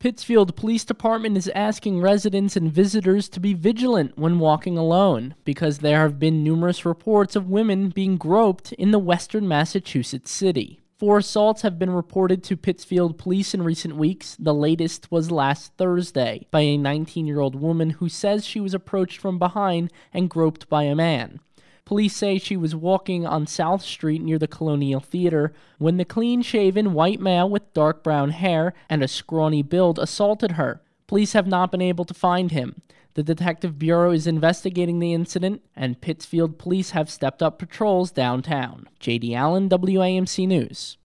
Pittsfield Police Department is asking residents and visitors to be vigilant when walking alone because there have been numerous reports of women being groped in the western Massachusetts city. 4 assaults have been reported to Pittsfield Police in recent weeks. The latest was last Thursday by a 19-year-old woman who says she was approached from behind and groped by a man. Police say she was walking on South Street near the Colonial Theater when the clean-shaven white male with dark brown hair and a scrawny build assaulted her. Police have not been able to find him. The Detective Bureau is investigating the incident, and Pittsfield Police have stepped up patrols downtown. J.D. Allen, WAMC News.